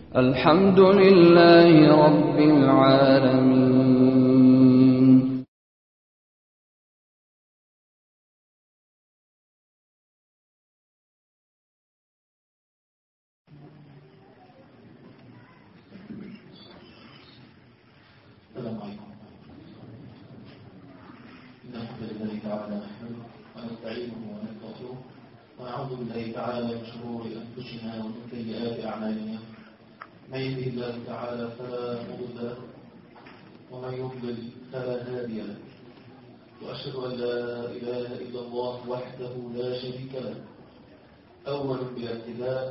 الحمد لله رب العالمين. السلام عليكم. إن الحمد لله تعالى نحمده ونستعينه ونستغفره ونعوذ بالله تعالى من شرور أنفسنا ومن سيئات أعمالنا. من يهده الله تعالى فلا مضل له ومن يضلل فلا هادي له، وأشهد أن لا إله إلا الله وحده لا شريك له، أول بلا ابتداء،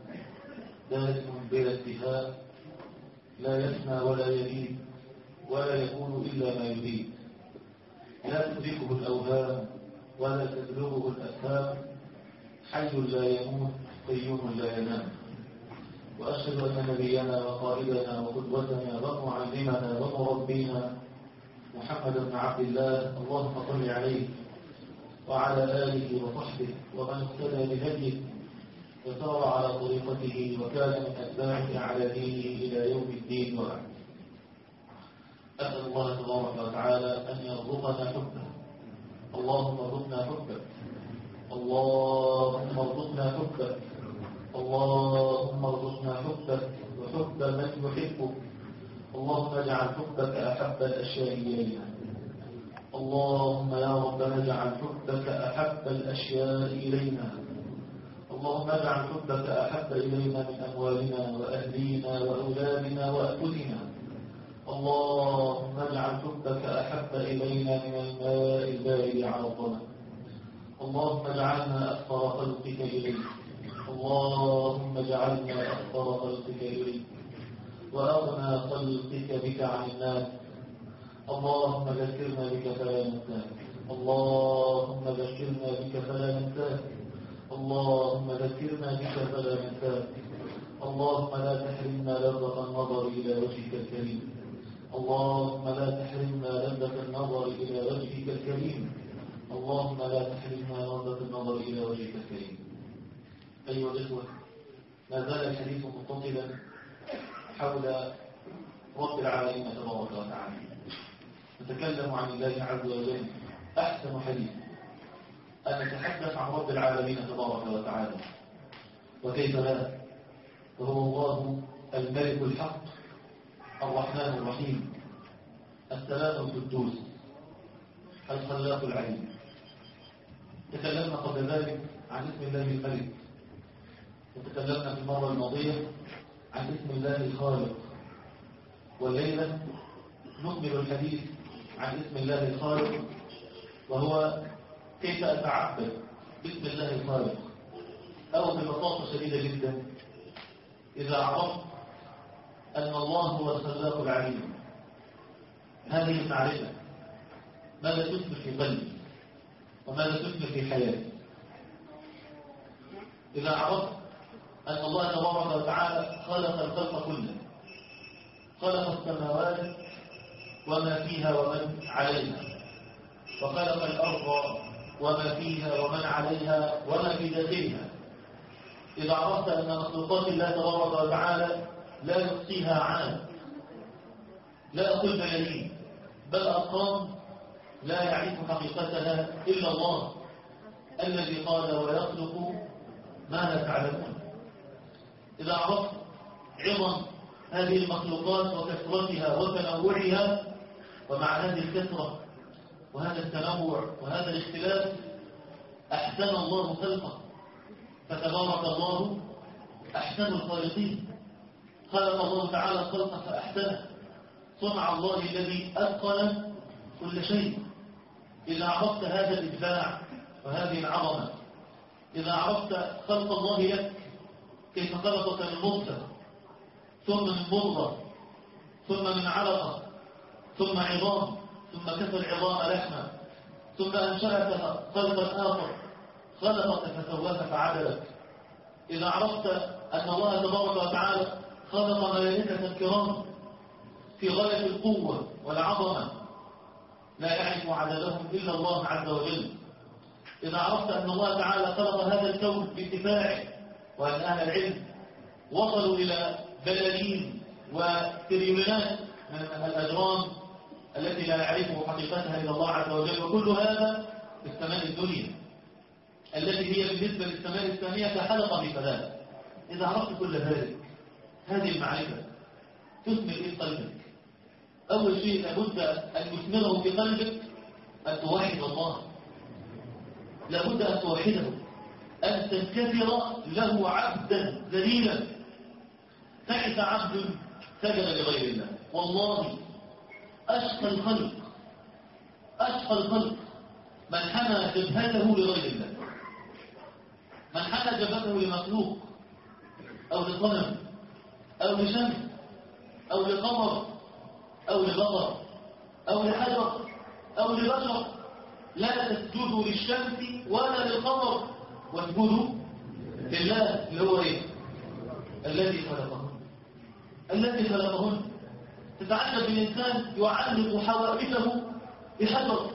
دائم بلا انتهاء، لا يفنى ولا يبيد ولا يكون إلا ما يريد، لا تدركه الأوهام ولا تبلغه الأفهام، حي لا يموت قيوم لا ينام. وأشهد أن نبينا وقائدنا وقدوتنا ومعلمنا ومربينا محمد بن عبد الله اللهم صل عليه وعلى آله وصحبه ومن اهتدى بهديه وسار على طريقته وكان من أتباعه على دينه إلى يوم الدين. وبعد، أسأل الله تبارك وتعالى أن يرزقنا حبه. اللهم ارزقنا حبك، اللهم ارزقنا حبك، اللهم ارزقنا حبك وحب من يحبك. اللهم اجعل حبك أحب الأشياء إلينا. اللهم يا ربنا اجعل حبك أحب الأشياء إلينا. اللهم اجعل حبك أحب إلينا من أموالنا وأهلينا وأولادنا وأنفسنا. اللهم اجعل حبك أحب إلينا من الماء البارد على الظما. اللهم اجعلنا أكثر خلقك إليك. اللهم اجعلنا أكثر خلقك إليك وأغنى خلقك بك عن الناس. اللهم ذكرنا بك فلا ننساك. اللهم ذكرنا بك فلا ننساك. اللهم ذكرنا بك فلا ننساك. اللهم لا تحرمنا لذة النظر إلى وجهك الكريم. اللهم لا تحرمنا لذة النظر إلى وجهك الكريم. اللهم لا تحرمنا لذة النظر إلى وجهك الكريم. أيها الإخوة، ما زال الحديث متصلا حول رب العالمين تبارك وتعالى. نتكلم عن الله عز وجل. أحسن حديث أن نتحدث عن رب العالمين تبارك وتعالى، وكيف لا، فهو الله الملك الحق الرحمن الرحيم السلام القدوس الخلاق العليم. تكلمنا قبل ذلك عن اسم الله الملك، وتكلمنا في المرة الماضية عن اسم الله الخالق، والليلة نكمل الحديث عن اسم الله الخالق، وهو كيف أتعبد باسم الله الخالق. أو ببساطة شديدة جدا، إذا عرفت أن الله هو الخلاق العليم، هذه المعرفة ماذا تثمر في قلبي وماذا تثمر في حياتي؟ إذا عرفت أن الله تبارك وتعالى خلق الخلق كله، خلق السماوات وما فيها ومن عليها، وخلق الأرض وما فيها ومن عليها وما في داخلها. إذا عرفت أن مخلوقات الله تبارك وتعالى لا يحصيها عاد، لا أقول ملايين، بل أرقام لا يعرف حقيقتها إلا الله الذي قال ويخلق ما لا تعلمون. إذا عرفت عظم هذه المخلوقات وكثرتها وتنوعها، ومع هذه الكثرة وهذا التنوع وهذا الاختلاف أحسن الله خلقه، فتبارك الله أحسن الخالقين. خلق الله تعالى الخلق فأحسنه، صنع الله الذي أتقن كل شيء. إذا عرفت هذا الإبداع وهذه العظمة، إذا عرفت خلق الله لك، كيف خلقك من نطفة ثم من مضغة ثم من علقة ثم عظام ثم كسى العظام لحما ثم أنشأك خلقا آخر، خلقك فسواك فعدلك. إذا عرفت أن الله تبارك وتعالى خلق ملائكة كرام في غاية القوة والعظمة لا يعرف عددهم إلا الله عز وجل. إذا عرفت أن الله تعالى خلق هذا الكون باتفاعه، وأن أهل العلم وصلوا إلى وبلالين وتريليونات من الأجرام التي لا يعرف حقيقتها إلا الله عز وجل، وكل هذا في السماء الدنيا التي هي بالنسبة للسماء الثانية كحلقة في فلاة. إذا عرفت كل ذلك، هذه المعرفة تثمر في قلبك. أول شيء لابد أن يثمره في قلبك أن توحد الله، لابد أن توحده، أن تنكسر له عبدا ذليلا. تعس عبد سجد لغير الله. والله أشقى الخلق من حمى جبهته لغير الله، من حمى جبهته لمخلوق أو لصنم أو لشمس أو لقمر أو لبقر أو لحجر أو لبشر. لا تسجدوا للشمس ولا للقمر واسجدوا لله اللي هو ايه؟ الذي خلقهن. تتعجب الإنسان يعلق حوائجه بحجر،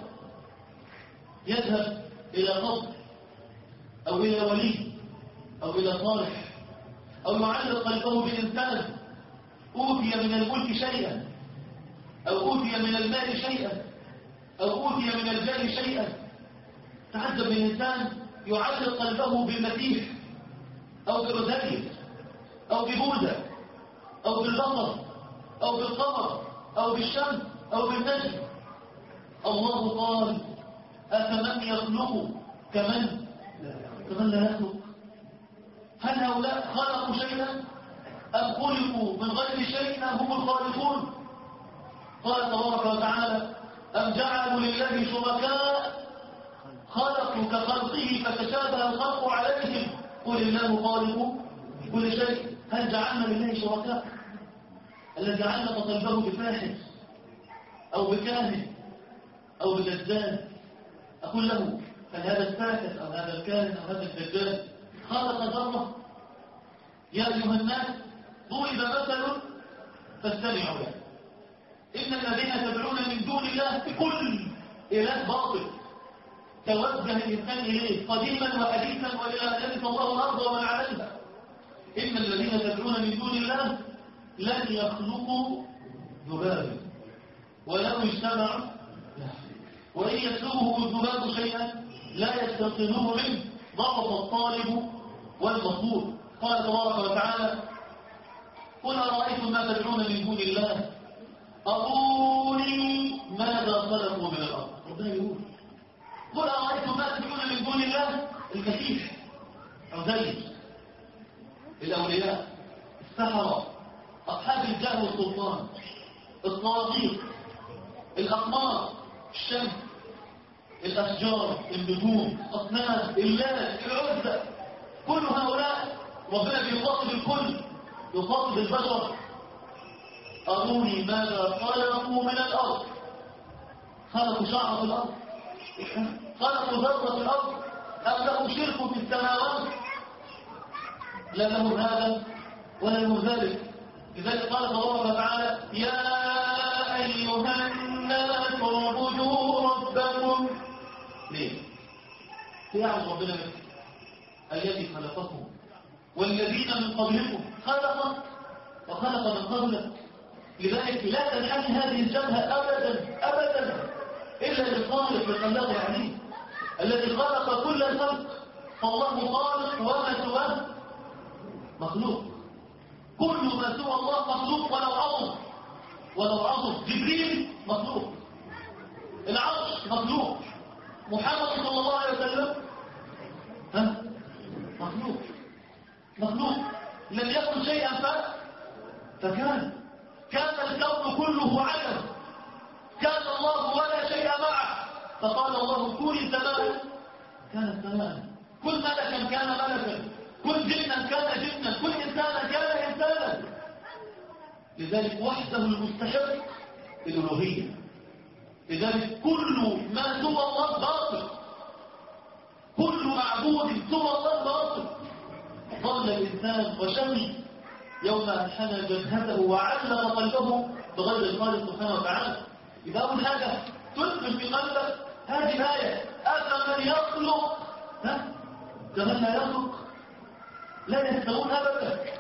يذهب إلى قبر أو إلى ولي أو إلى صالح، أو يعلق قلبه بإنسان أوتي من الملك شيئا أو أوتي من المال شيئا أو أوتي من الجاه شيئا. تعجب الإنسان يعلق قلبه بالمسيح أو بعزير أو ببوذا أو بالبقر أو بالقمر أو بالشمس أو بالنجم. الله قال أفمن يخلق كمن لا يخلق. هل هؤلاء خلقوا شيئا أم خلقوا من غير شيء أم هم الخالقون؟ قال تبارك وتعالى أم جعلوا لله شركاء خلقوا كخلقه فتشابه الخلق عليهم قل الله خالق كل شيء. هل جعلنا لله شركاء؟ الذي علق قلبه بفاحش أو بكاهن أو بدجال، أقول له هل هذا الفاحش أو هذا الكاهن أو هذا الدجال خلق ذرة؟ يا أيها الناس ضرب مثل فاستمعوا له. إن الذين تدعون من دون الله كل إله باطل توجه الإنسان إليه قديما وحديثا وإلى أن يرث الله الأرض ومن عليها. إن الذين تدعون من دون الله لن يخلقوا ذبابا ولو اجتمعوا له، وإن يسلبه الذباب شيئا لا يستنقذوه منه، ضعف الطالب والمطلوب. قال تبارك وتعالى قل أرأيتم ما تدعون من دون الله أروني ماذا خلقوا من الأرض. ربنا يقول قل أرأيتم ما تدعون من دون الله المسيح، عزيز، الأولياء، السحرة، أصحاب الجاه والسلطان، الطواغيت، الأقمار، الشمس، الأشجار، النجوم، أصنام، اللات، العزة، كل هؤلاء ربنا بيخاطب الكل، يخاطب البشر. أروني ماذا خلقوا من الأرض. خلقوا شعر في الأرض، خلقوا ذرة في الأرض، أم لهم شرك في السماوات؟ لا لهم هذا ولا لهم ذلك. لذلك قال الله وتعالى يا أيها الناس اعبدوا ربكم. ليه؟ يعبد ربنا بك الذي خلقكم والذين من قبلكم خلقك وخلق من قبلك. لذلك لا تنحني هذه الجبهة أبدا أبدا إلا للخالق الخلاق العليم الذي خلق كل الخلق. فالله خالق وما سواه مخلوق. كل ما سوى الله مخلوق ولو عظم. جبريل مخلوق، العرش مخلوق، محمد صلى الله عليه وسلم مخلوق. لم يكن شيئا فكان الكون كله عدم. كان الله ولا شيء معه، فقال الله كوني سماء كانت سماء، كل ملكا كان ملكا، كل جنا كان جنا، كل إنسانا كان إنسانا. لذلك وحده المستحق الألوهية. لذلك كل ما سوى الله باطل، كل معبود سوى الله باطل. ضل الإنسان وشمي يوم أنحنى جبهته وعلق قلبه بغير الخالق سبحانه وتعالى. إذا أول حاجة تثبت في قلبك هذه الآية أفمن يخلق كمن لا يخلق. لا يستوون أبدا.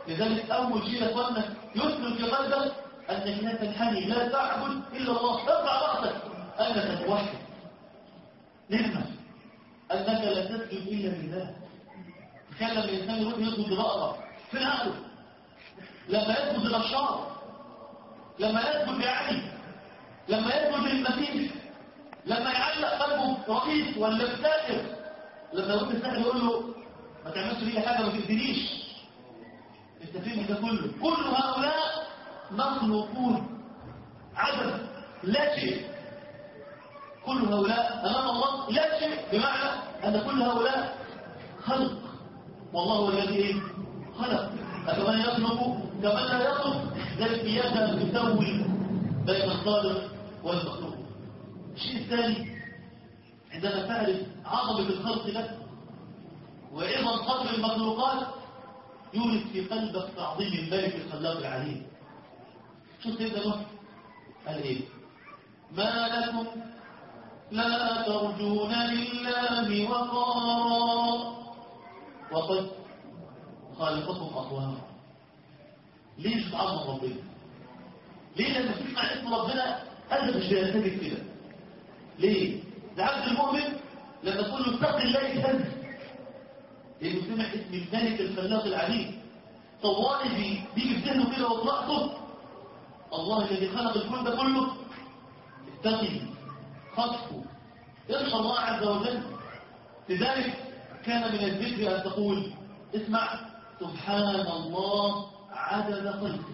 لذلك أول شيء أخوانا يسلم في قلبك أنك لا تنحني، لا تعبد إلا الله، ارفع رأسك أنك توحد. نعمة أنك لا تسجد إلا لله. كان لما الإنسان يروح يسجد لبقرة في عقله، لما يسجد للشعر، لما يسجد لعلي، لما يسجد للمسيح، لما يعلق قلبه رئيس ولا بسائر، لما يروح السائر يقول له ما تعملش لي حاجة، ما تأذينيش، انت فين ده كله؟ كل هؤلاء مخلوقون عدم لا شيء. كل هؤلاء أمام الله لا شيء، بمعنى أن كل هؤلاء خلق، والله هو الذي خلق. أكمن يخلق كمن لا يخلق، ذلك إياك أن تسوي بين الخالق والمخلوق. الشيء الثاني عندما تعرف عظمة الخلق لك وعظم قدر المخلوقات يورث في قلبك تعظيم الملك الخلاق العليم. شو سيدنا نوح قال ايه؟ ما لكم لا ترجون لله وقارا وقد خالقكم أطوارا. ليه مش تعظم ربنا؟ ليه لما تسمع اسم ربنا قلبك مش بيرتبك كده؟ ليه؟ ده عبد المؤمن لما تقول له اتق الله يتهز، لانه سمع اسم الملك الخلاق العليم. طوالي بيجي في ذهنه كده وطلعته الله الذي خلق الكون ده كله، اتقي خطفه ارشى الله عز وجل. لذلك كان من الذكر أن تقول اسمع سبحان الله عدد خلقه،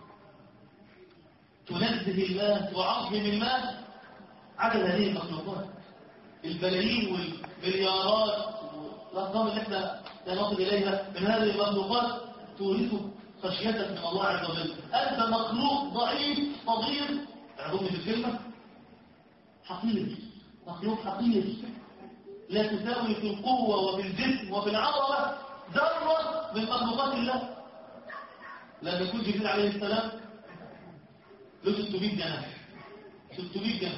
تنزه الله وعظم الله عدد هذه المخلوقات، البلايين والمليارات والأرقام اللي احنا سنصل إليها من هذه المخلوقات تورثك خشيتك من الله عز وجل. أنت مخلوق ضعيف صغير، اعظمني في الكلمة، حقير، مخلوق حقير، لا تساوي في القوة وفي الجسم وفي العظمة ذرة من مخلوقات الله. لما يكون جبريل عليه السلام له 600 جناح، 600 جناح،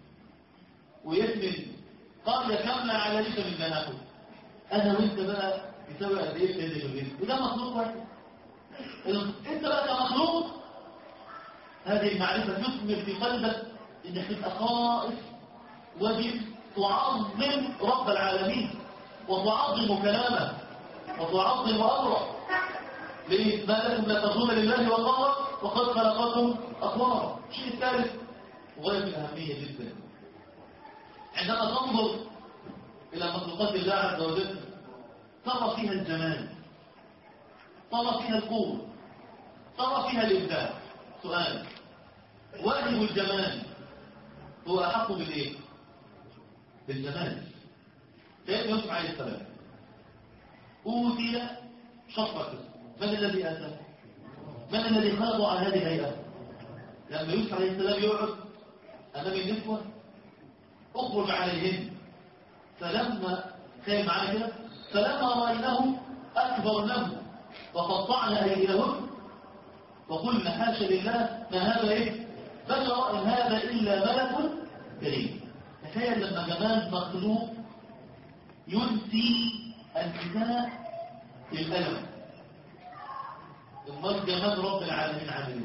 ويثمن قرية كاملة على ليس من جناحه. أنا وإنت بقى يساوي قد إيه سيدنا جبريل؟ وده مخلوق واحد. أنت بقى كمخلوق هذه المعرفة تثمر في قلبك إنك تبقى خائف وجب تعظم رب العالمين وتعظم كلامه وتعظم أمره. ليه؟ ما لكم لا ترجون لله وقارا وقد خلقكم أطوارا. الشيء الثالث وغاية الأهمية جدا، عندما تنظر إلى مخلوقات الله عز وجل ترى فيها الجمال، ترى فيها القوة، ترى فيها الإبداع. سؤال: واجب الجمال هو أحق بالإيه؟ بالجمال. سيدنا يوسف عليه السلام أوتي شطرة، من الذي آتاه؟ من الذي خلقه على هذه الهيئة؟ لما يوسف عليه السلام يقعد أمام النسوة اخرج عليهن، فلما كان معاه كده فلما رأيناه أكبرناه وقطعنا أيديهن وقلنا حاشا لله ما هذا إيه؟ بشر إن هذا إلا ملك كريم. تخيل لما جمال مخلوق ينسي النساء الألم، المرء جمال رب العالمين عاملين.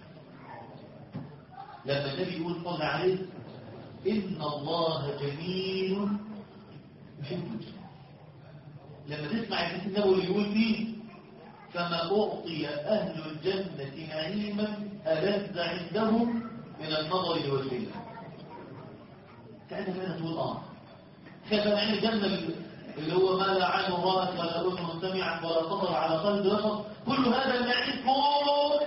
لما النبي يقول صلى عليه إن الله جميل يحب الجمال، لما تسمع الحديث النبوي يقول فيه فما أعطي أهل الجنة نعيما ألذ عندهم من النظر لوجه الله. ساعتها كده تقول كيف نعيم الجنة اللي هو ما لا عين رأت ولا أذن سمعت ولا خطر على قلب بشر، كل هذا النعيم كله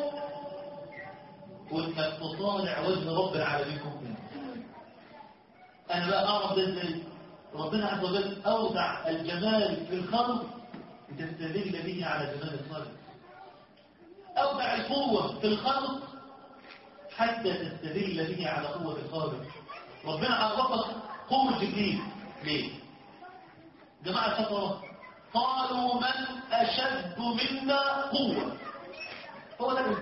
وانك تطالع وجه رب العالمين ممكن. أنا بقى أعرف ازاي ربنا عز وجل أودع الجمال في الخلق لتستدل به على جمال الخالق، أودع القوة في الخلق حتى تستدل به على قوة الخالق. ربنا عرفك قوة جبريل ليه؟ جماعة الفقراء قالوا من أشد منا قوة. هو ده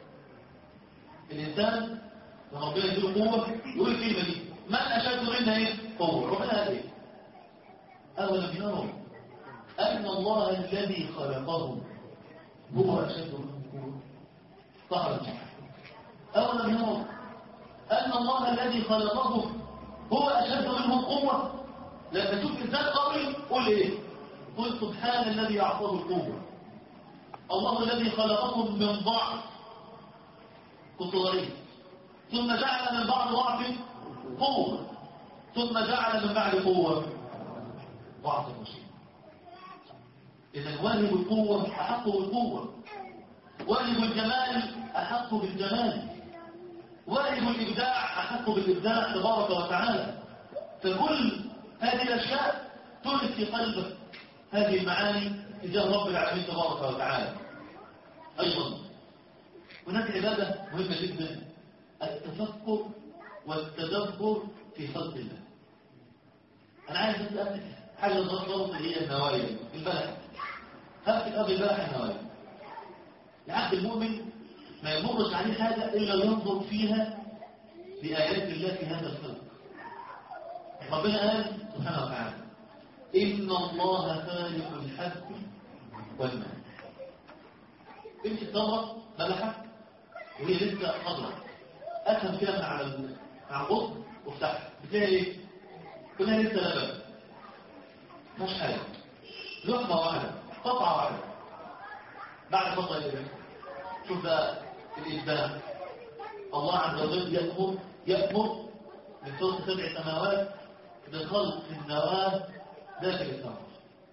الإنسان لما ربنا يديله قوة يقول الكلمة دي من أشد منا إيه؟ قوة. ربنا قال إيه؟ أولم يروا أن الله الذي خلقهم هو أشد منهم قوة. صح. أولم يروا أن الله الذي خلقهم هو أشد منهم قوة. لما تشوف إنسان قوي قل إيه؟ قل سبحان الذي أعطاه القوة. الله الذي خلقكم من ضعف كنتوا ثم جعل من بعد ضعف قوة ثم جعل من بعد قوة ضعف مشين. إذا واجب القوة أحق بالقوة، واجب الجمال أحق بالجمال، واجب الإبداع أحق بالإبداع تبارك وتعالى. فكل هذه الأشياء تولد في قلبك هذه المعاني تجاه رب العالمين تبارك وتعالى. أيضا هناك عبادة مهمة جدا، التفكر والتدبر في خلق الله. أنا عايز أسأل حاجة ضرورة هي النوايا. البلح هبت قبل البلح النوايا. العبد المؤمن ما يمرش عليه حاجة إلا ينظر فيها بآيات الله في هذا الخلق. ربنا قال سبحانه وتعالى إن الله خالق الحب والمال. امشي الثمرة بلحة وهي لسه خضراء، أفهم كده من على الغصن وافتحها بتلاقي إيه؟ كلها لسه لبن، مش حاجة، لقمة واحدة، قطعة واحدة. بعد فترة إيه؟ شوف بقى الإبداع. الله عز وجل يأمر من فوق 7 سماوات بخلق النواة داخل الثمر،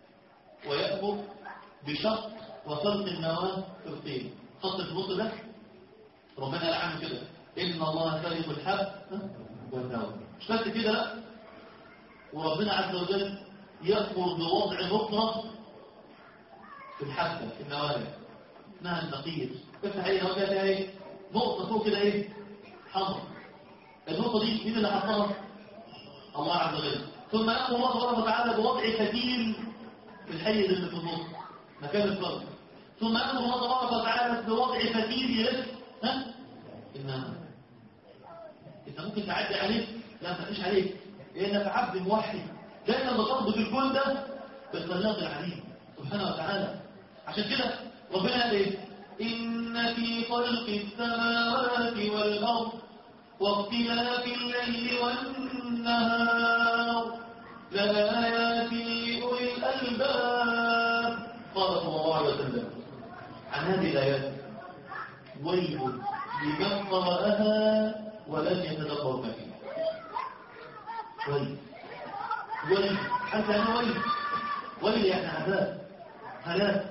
ويأمر بشق وخلق النواة في الطين. خط النص ده ربنا قال عنه كده إن الله خالق الحب والنوى. مش بس كده لا، وربنا عز وجل يأمر بوضع نقطة في الحبة في النواة اسمها النقير. افتح ايه نواة فيها ايه؟ نقطة فوق كده ايه؟ حمر. النقطة دي مين اللي حطها؟ الله عز وجل. ثم يأمر الله سبحانه وتعالى بوضع فتيل في الحيز اللي في النص مكان الفرد. ثم يأمر الله سبحانه وتعالى بوضع فتيل يلف إنما انت ممكن تعدي عليه، لا ما تعديش عليه لانك عبد موحد دايما بتربط الكون ده بالخلاق العليم سبحانه وتعالى. عشان كده ربنا قال ايه؟ ان في خلق السماوات والارض واختلاف الليل والنهار لآيات لأولي الألباب. قال صلى الله عليه وسلم عن هذه الآيات ويل لمن قرأها ولم يتدبر ما فيها. ويل حتى أنا ويل يعني عذاب هلاك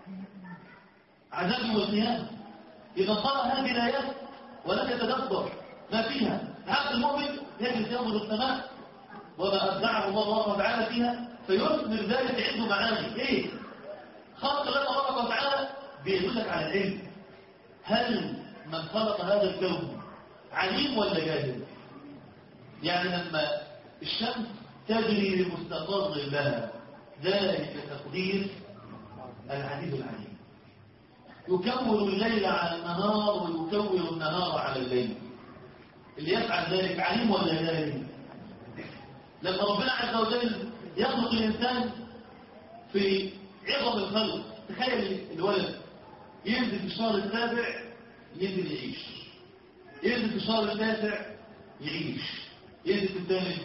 عذاب والقيامة. إذا قرأ هذه الآيات ولم يتدبر ما فيها، العبد المؤمن يجلس ينظر السماء وما أبدعه الله تعالى فيها فيثمر ذلك عنده معاني. إيه؟ خلق الله تبارك وتعالى بيدلك على العلم. هل من خلق هذا الكون عليم ولا جاهل؟ يعني لما الشمس تجري لمستقر لها ذلك تقدير العزيز العليم. يكون الليل على النهار ويكون النهار على الليل. اللي يفعل ذلك عليم ولا جاهل؟ لما ربنا عز وجل يخلق الإنسان في عظم الخلق، تخيل الولد ينزل في الشهر السابع ينزل يعيش، ينزل في الشهر التاسع يعيش، ينزل في الثامن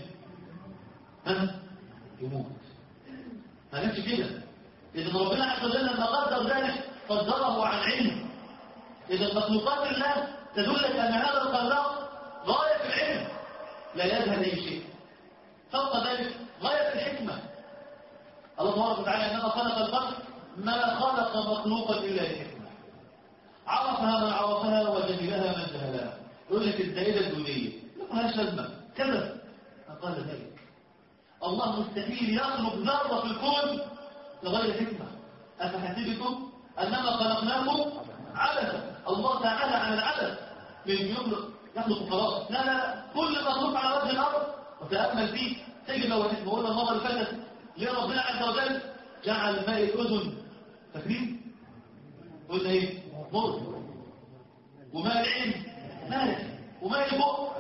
يموت. ما كانش كده. إذا ربنا عز وجل لما قدر ذلك قدره عن علم. إذا مخلوقات الله تدلك أن هذا الخلاق غاية في العلم لا يجهل أي شيء. فوق ذلك غاية الحكمة. الله تبارك وتعالى إنما خلق الخلق ما خلق مخلوقا إلا لحكمة. عرفها من عرفها وجهلها من جهلها. يقول لك الزائدة الدولية ما لهاش لازمة كذا. قال ذلك الله مستحيل يخلق ذرة في الكون لغير حكمة. أفحسبتم أنما خلقناكم عبثا. الله تعالى عن العبث من يخلق خلاص. لا كل مخلوق على وجه الأرض وتأمل فيه تجد له حكمة. قلنا المرة اللي فاتت ليه ربنا عز وجل جعل ماء الأذن فاكرين؟ قلنا ايه؟ مر. وماء العين مالك، وماء البق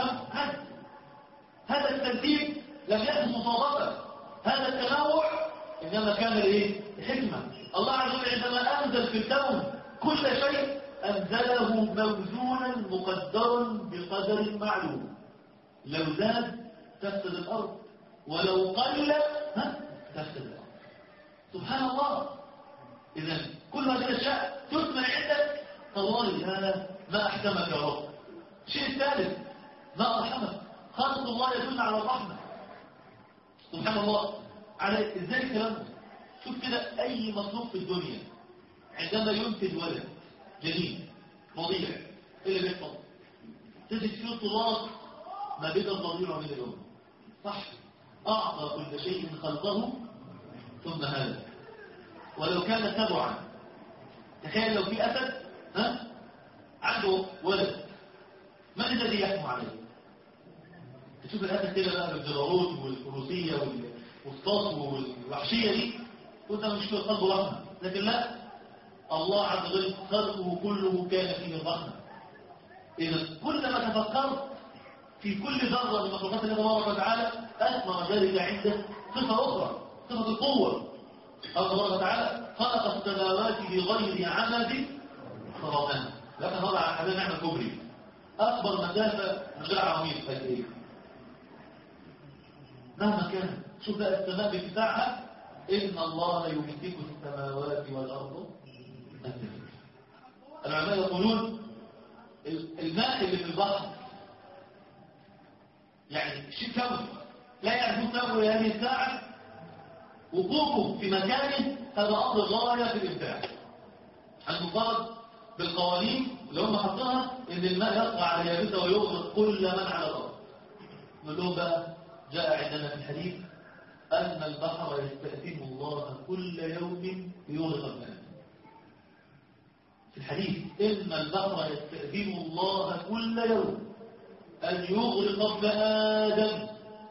هذا الترتيب لم يكن مصادفة. هذا التنوع إنما كان الايه؟ الحكمة. الله عز وجل عندما أنزل في الكون كل شيء أنزله موزونا مقدرا بقدر معلوم. لو زاد تفسد الأرض، ولو قل تفسد الأرض. سبحان الله. إذا كل هذه الأشياء تثمن عندك، والله هذا ما أحكمك يا رب. الشيء الثالث ما أرحمك، خلق الله يدل على الرحمة. سبحان الله. على إزاي الكلام ده؟ شوف كده أي مخلوق في الدنيا عندما ينتج ولد جديد رضيع، إيه اللي بيحصل؟ تجد فيه طلاق ما بين الرضيع وبين الأم. صح؟ أعطى كل شيء خلقه ثم هذا. ولو كان تبعا، تخيل لو في أسد عنده ولد، من الذي يحكم عليه؟ تشوف الأسد كده بقى بالجبروت والفروسية والصاص والوحشية دي، وانت مش في قلبه رحمة. لكن لا، الله عز وجل خلقه كله كان فيه الرحمة. إذا كلما تفكرت في كل ذرة من مخلوقات الله تبارك وتعالى أثمر ذلك عنده صفة أخرى، صفة القوة. الله تبارك وتعالى خلق السماوات بغير عمد ترونها. لكن هذا على حبيب نعمة كبري، أكبر مسافة من غير عواميد قد إيه؟ مهما كان. شوف بقى السماء باتساعها، إن الله يمسك السماوات والأرض أن تزولا. العلماء يقولون الماء اللي في البحر يعني شيء كوني لا يعرف كونه هذه الساعة، وقوفه في مكانه هذا أمر غاية في الإبداع. المفترض بالقوانين اللي هم حطوها إن الماء يقع على يابسة ويغرق كل من على الأرض. نقول لهم بقى جاء عندنا في الحديث أن البحر يستأذن الله كل يوم ليغرق ابن آدم. في الحديث إن البحر يستأذن الله كل يوم أن يغرق ابن آدم.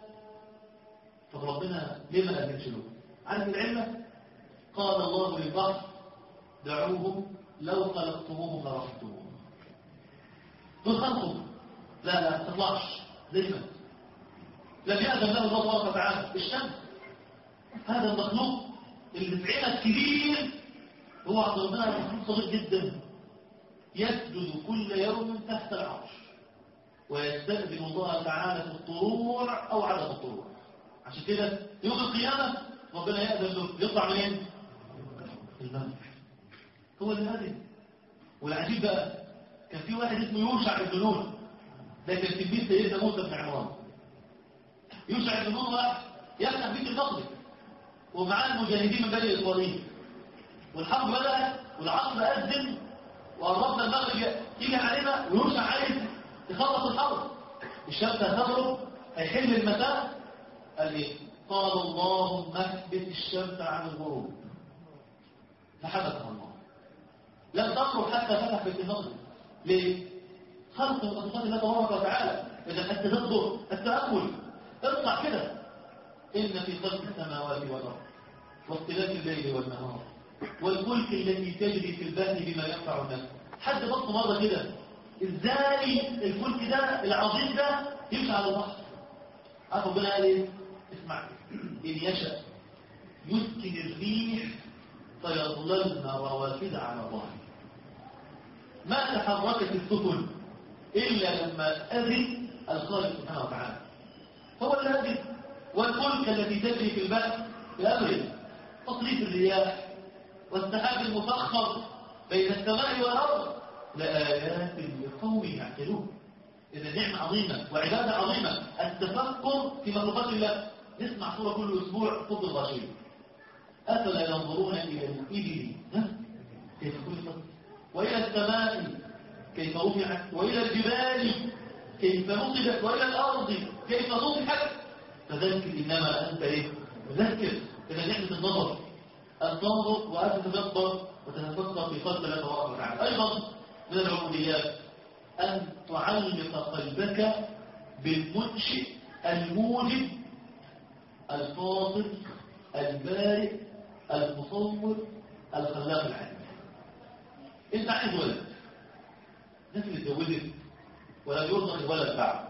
طب ربنا ليه ما أذنش له؟ عارف العلة؟ قال الله للبحر دعوهم لو خلقتموهم لرحمتموهم. دول خلقهم لا تطلعش زي ما لم يأذن له الله تبارك وتعالى. الشمس هذا المخلوق اللي في عينك كبير، هو عند ربنا مخلوق صغير جدا، يسجد كل يوم تحت العرش ويستأذن الله تعالى في الطلوع أو عدم الطلوع. عشان كده يوم القيامة ربنا يأذن له يطلع منين؟ المنبر. هو اللي هذه. والعجيب بقى كان في واحد اسمه يوشع بن نون، ده كان تلميذ سيدنا موسى بن عمران. يوشع بن نون راح يفتح بيت المقدس ومعاه المجاهدين من بني إسرائيل، والحرب بدأت والعصر أذن وقربنا المغرب يجي علينا، ويوشع عايز يخلص الحرب. الشمس هتغرب هيحل المساء. قال ايه؟ قال اللهم احبس الشمس عن الغروب، فحبسها الله لم تغرب حتى فتح بيت المقدس. ليه؟ خلق من خلقات الله تبارك وتعالى. اذا التدبر التأمل اطلع كده، إن في خلق السماوات والأرض واختلاف الليل والنهار والفلك التي تجري في البحر بما ينفع الناس. حد بص مرة كده ازاي الفلك ده العظيم ده يمشي على البحر؟ عارف ربنا قال ايه؟ اسمع، إن يشأ يسكن الريح فيظللن روافد على ظهره ما تحركت السفن إلا لما أذن الخالق سبحانه وتعالى. هو اللي أذن. والفلك التي تجري في البحر بأمره، تصريف الرياح والسحاب المسخر بين السماء والأرض لآيات لقوم يعقلون. إذا نعمة عظيمة وعبادة عظيمة التفكر في مخلوقات الله. نسمع سورة كل أسبوع فوق الغاشية. أفلا ينظرون إلى الإبل كيف خلقت وإلى السماء كيف رفعت وإلى الجبال كيف نصبت وإلى الأرض كيف نصحت فذكر إنما أنت إيه؟ ذكر. إذا نعمة النظر أن تنظر وأن تتدبر وتتفكر في خلق الله تبارك وتعالى. أيضا من العبوديات أن تعلق قلبك بالمنشئ الموجد الفاطر البارئ المصور الخلاق العليم. انت عايز ولد، الناس اللي اتجوزت ولا يرضى الولد بعد،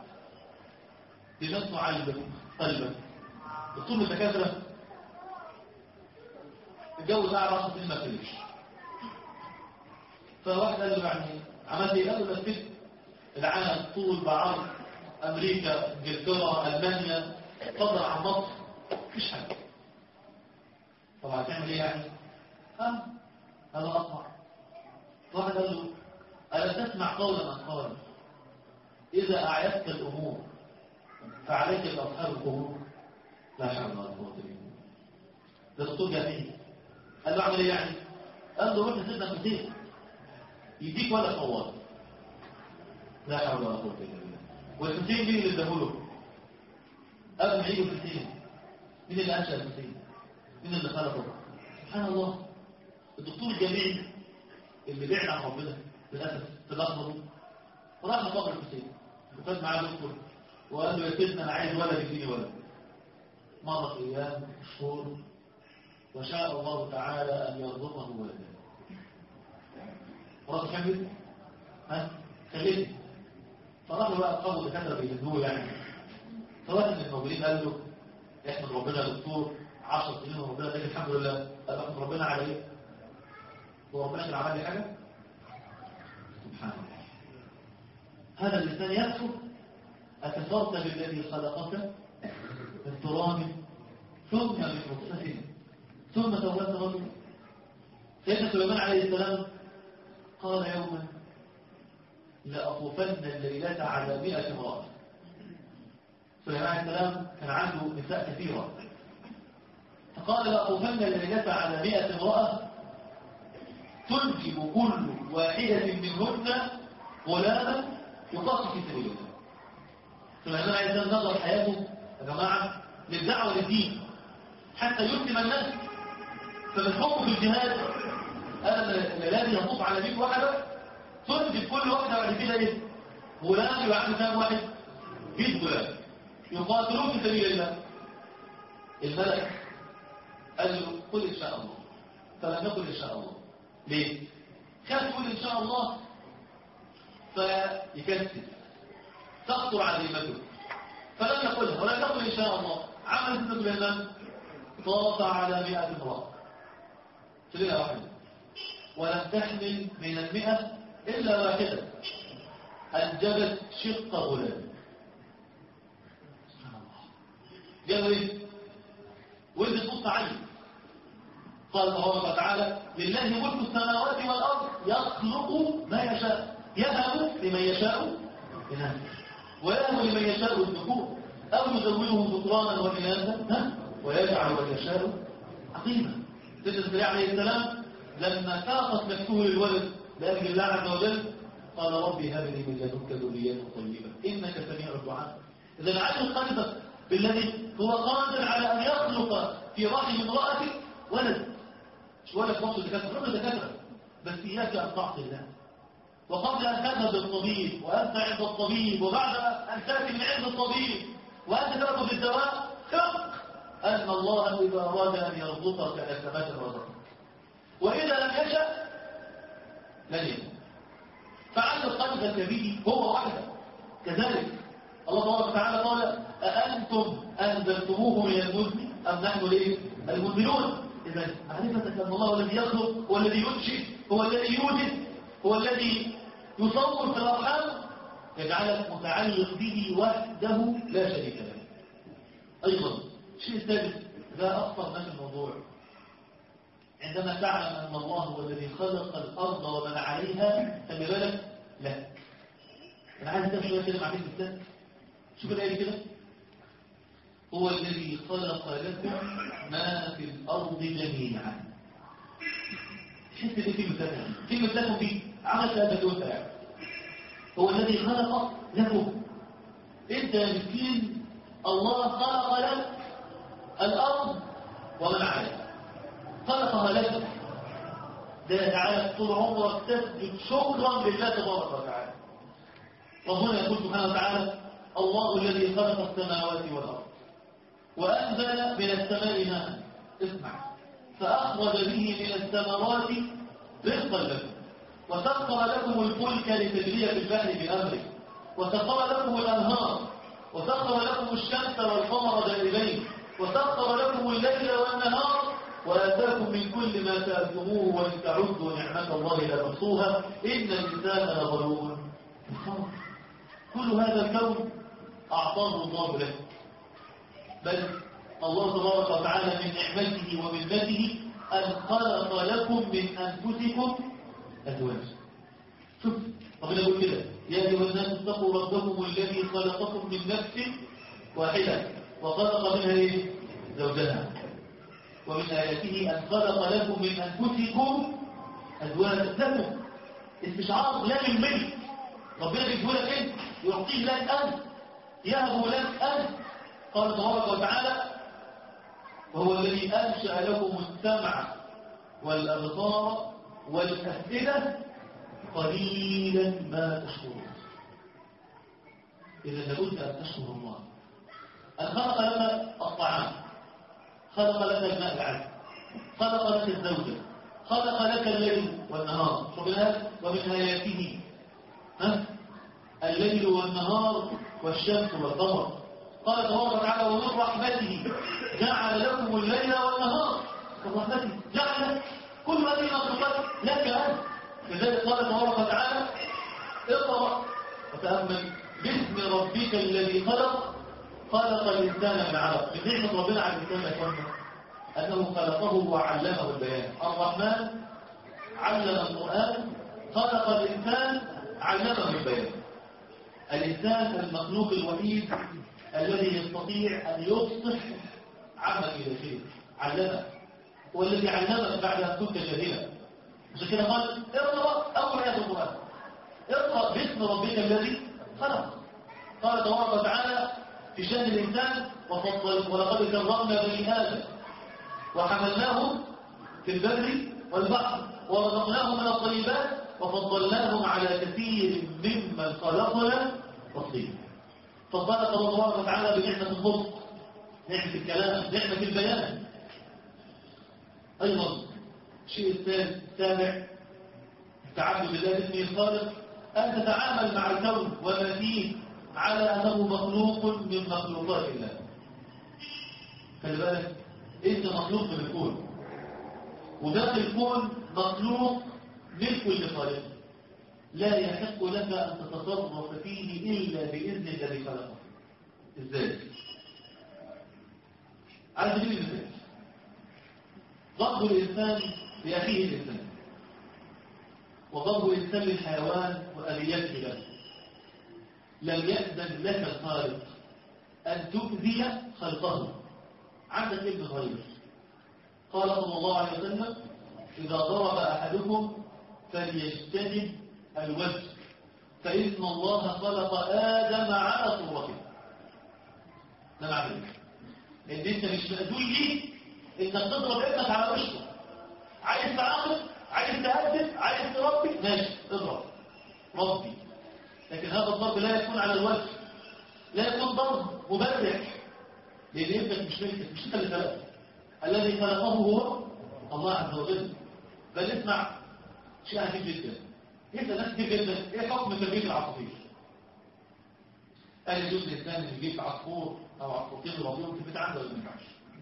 لمن تعلق قلبك؟ بتقول الدكاتره اتجوز قاعد 10 سنين ما فيش، فواحد قال له يعني عملت ايه؟ قال له لفيت العالم طول بعرض، امريكا، انجلترا، المانيا، فضل عن مصر، مفيش حاجه. طب هتعمل ايه يعني؟ هذا اطمع. واحد قال له الا تسمع قول من قال اذا اعيدت الامور فعليك باصحاب القبور. لا حول ولا قوه الا بالله. ده دكتور جامعي. قال له اعمل ايه يعني؟ قال له روح لسيدنا حسين يديك ولا طوال. لا حول ولا قوه الا بالله. والحسين مين اللي اداهوله؟ قبل ما يجي الحسين مين اللي انشا الحسين؟ مين اللي خلقه؟ سبحان الله. الدكتور الجامعي اللي بعد عن ربنا للاسف تدخل وراح لقبر الحسين وخد معاه دكتور وقال له يا سيدنا انا عايز ولد يديني ولد. مرت ايام شهور وشاء الله تعالى ان يرزقه ولدا. خلاص كمل خليته. فراح له بقى قبض دكاتره بيهدوه يعني. فواحد من الموجودين قال له احمد ربنا يا دكتور 10 سنين وربنا اداك الحمد لله. قال احمد ربنا على ايه؟ هو ربنا كان عمل لي حاجه؟ سبحان الله. هذا الانسان يكفر. اكفرت بالذي خلقك من تراب ثم من نطفه ثم سولت رجلا. سيدنا سليمان عليه السلام قال يوما لأطوفن الليلة على 100 امرأة. سليمان عليه السلام كان عنده نساء كثيرة، فقال لأطوفن الليلة على 100 امرأة تنجب كل واحدة منهن غلاما يقاتل في سبيل الله. سليمان عليه السلام نظر حياته يا جماعة للدعوة للدين حتى يسلم الناس. فمن حكم في الجهاد أنا الذي يطوف على 100 واحدة تنجب كل واحدة بعد كده ايه؟ غلام. يبقى عنده كام واحد؟ 100 غلام يقاتلون في سبيل الله. الملك قال له قل إن شاء الله، فلم يقل إن شاء الله. ليه؟ كان يقول إن شاء الله فيكسر تخطر عزيمته فلم يقلها ولا تقل إن شاء الله. عمل سيدنا سليمان طاف على 100 امرأة في ليلة واحدة ولم تحمل من 100 إلا واحدة أنجبت شق غلام. سبحان الله. قالوا إيه؟ ولد صوت عالي. قال تبارك وتعالى لله ملك السماوات والأرض يخلق ما يشاء يهب لمن يشاء إناثا ويهب لمن يشاء الذكور أو يزوجهم ذكرانا وإناثا ويجعل من يشاء عقيما. سيدنا زكريا عليه السلام لما ساقت نفسه للولد لأجل الله عز وجل قال ربي هب لي من لدنك ذرية طيبة إنك سميع الدعاء. إذا عجل قلبك بالذي هو قادر على أن يخلق في رحم امرأتك ولد. مش ولد مصر دكاترة، رب دكاترة، بس إياك أن تعصي الله. وقبل أن تذهب للطبيب وأنت عند الطبيب وبعد أن تأتي من عند الطبيب وأنت تأخذ الدواء ثق أن الله إذا أراد أن يرزقك لثبات رزقك وإذا لم يشأ لن يكون. فعلق قلبك به هو وحده. كذلك الله تبارك وتعالى قال أأنتم أنزلتموه من المزن أم نحن ليه المنزلون. إذا معرفتك أن الله هو الذي يخلق هو الذي ينشئ هو الذي يوجد هو الذي يصور في الأرحام يجعلك متعلق به وحده لا شريك له. أيضا شيء ثالث لا أخطر من الموضوع عندما تعلم أن الله هو الذي خلق الأرض ومن عليها خلي بالك لك. أنا عايز أتكلم شوية كده مع كلمة الثالث. شوف الآية كده هو الذي خلق لكم ما في الأرض جميعا. حس دي كلمة لكم دي عملت هذا دون فاعل. هو الذي خلق لكم انت يا مسكين الله خلق لك الأرض ومن عليها خلقها لك. ده تعالى طول عمرك تسجد شكرا لله تبارك وتعالى. ربنا يقول سبحانه وتعالى الله الذي خلق السماوات والأرض وأنزل من السماء ماء اسمع فأخرج به من الثمرات رزقا لكم وسخر لكم الفلك لتجري في البحر بأمره وسخر لكم الأنهار وسخر لكم الشمس والقمر دائبين وسخر لكم الليل والنهار وآتاكم من كل ما سألتموه وإن تعدوا نعمة الله لا تحصوها إن الإنسان لظلوم كفار. كل هذا الكون أعطاه الله له، بل الله تبارك وتعالى من نعمته ومنته أن خلق لكم من أنفسكم أزواجا. شوف ربنا يقول كده: يا أيها الناس اتقوا ربكم الذي خلقكم من نفس واحدة وخلق منها إيه؟ زوجها. ومن آياته أن خلق لكم من أنفسكم أزواجا. لكم استشعار لا من ملك، ربنا بيقول لك أنت ويعطيه لك أنت، يهب لك أنت. قال تبارك وتعالى: وهو الذي أنشأ لكم السمع والأبصار والأفئدة قليلا ما تشكرون. إذا لابد أن تشكر الله أن خلق لك الطعام، خلق لك الماء العذب، خلق لك الزوجة، خلق لك الليل والنهار. ومن آياته الليل والنهار والشمس والقمر. قال تبارك وتعالى: ومن رحمته جعل لكم الليل والنهار. من رحمته جعل كل هذه المخلوقات لك أنت. لذلك قال تبارك وتعالى: اقرأ وتأمل باسم ربك الذي خلق الإنسان من علق. من نعمة ربنا على الإنسان يا إخوانا أنه خلقه وعلمه البيان. الرحمن علم القرآن، خلق الإنسان علمه البيان. الإنسان المخلوق الوحيد الذي يستطيع أن يفصح عمك إلى خير، علمه. هو الذي علمك بعد أن كنت جاهلا. عشان كده قال: اقرأ أول آية القرآن، اقرأ باسم ربك الذي خلق. قال تبارك وتعالى في شأن الإنسان: ولقد كرمنا بني آدم وحملناهم في البر والبحر ورزقناهم من الطيبات وفضلناهم على كثير ممن خلقنا تفضيلا. فضلك الله تبارك وتعالى بنعمة النطق، نعمة الكلام، نعمة البيان. أيضا الشيء السابع التعبد بالله باسمه الخالق، أن تتعامل مع الكون وما فيه على أنه مخلوق من مخلوقات الله. خلي بالك أنت مخلوق من الكون، وده الكون مخلوق ملك لخالقه، لا يحق لك أن تتصرف فيه إلا بإذن الذي خلقه. إزاي؟ على سبيل المثال ضرب الإنسان لأخيه الإنسان، وضرب الإنسان للحيوان وأذيته له، لم يأذن لك الخالق أن تؤذي خلقه. عندك ابن صغير، قال صلى الله عليه وسلم: إذا ضرب أحدكم فليجتنب الوجه، فإن الله خلق آدم على صورته. ده معنى إن أنت مش مأذون ليه إنك تضرب ابنك على وشه. عايز تعاقب، عايز تهدد، عايز تربي، ماشي اضرب ربي، لكن هذا الضرب لا يكون على الوجه، لا يكون ضرب مبرح، لأن ابنك مش ملكك، مش انت اللي خلقه. الذي خلقه هو الله عز وجل. بل اسمع شيء عجيب جدا، يسأل ناس كتير جدا: ايه حكم تربية العصافير؟ قال يجوز الإنسان اللي يجيب عصفور أو عصفورتين يربيهم في البيت عنده ولا ما ينفعش؟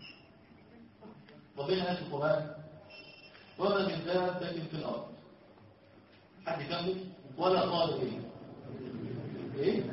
ربنا قال في القرآن: وما من دابة في الأرض، حد يكمل، ولا طائر ايه؟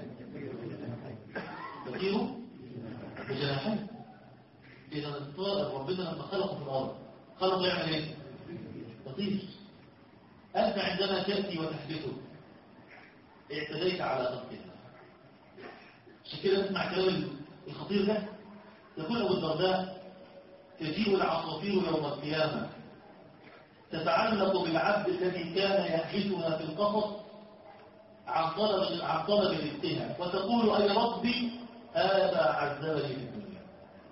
تطير بجناحين. إذا الطائر ربنا لما خلقه في الأرض خلقه يعمل ايه؟ تطير. أنت عندما تأتي وتحدثه اعتديت على خلقه. عشان كده اسمع كلام الخطير ده. يقول أبو الدرداء: تجيء العصافير يوم القيامة تتعلق بالعبد الذي كان يحبسها في القفص عن طلب رزقها، وتقول: أي ربي هذا عذبني في الدنيا.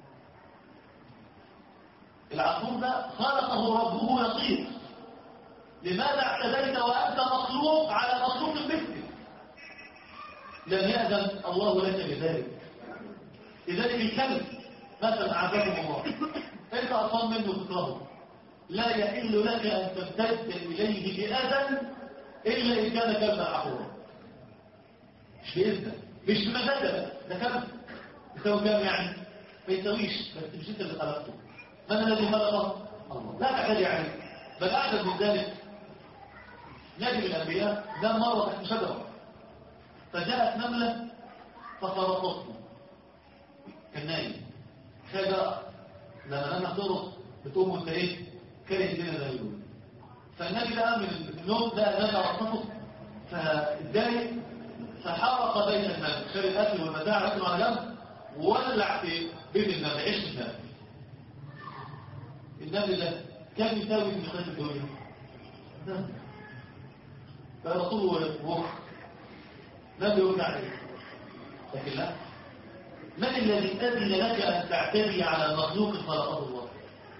العصفور ده خلقه ربه يطير، لماذا اعتديت وأنت مخلوق على مخلوق مثلك؟ لم يأذن الله لك بذلك. لذلك الكلب مثلا أعزكم الله، أنت أصلا منه تكرهه، لا يحل لك أن تمتد إليه بأذى إلا إن كان كلبا عقورا. مش بإذنه، مش بمزاجه، ده كلب يسوي كام يعني؟ ما يسويش، بس مش أنت اللي خلقته. من الذي خلقه؟ الله لا تحتاج يعني. بل أعجب من ذلك نبي من الأنبياء نام مرة تحت شجرة فجاءت نملة فخرطته كان نايم. خاجة لما نملة ترط بتقوم وانت ايه كاره الدنيا زي يقول. فالنبي ده من النوم ده نملة رطته فاتضايق فحرق بين النمل خير الأكل والمتاع ركنوا على جنب وولع في بين النمل عيش النمل. النمل ده كان يساوي في خير الدنيا فرسوله وقت نبي يرجع عليه. لكن لا، من الذي أذن لك أن تعتدي على مخلوق خلقه الله؟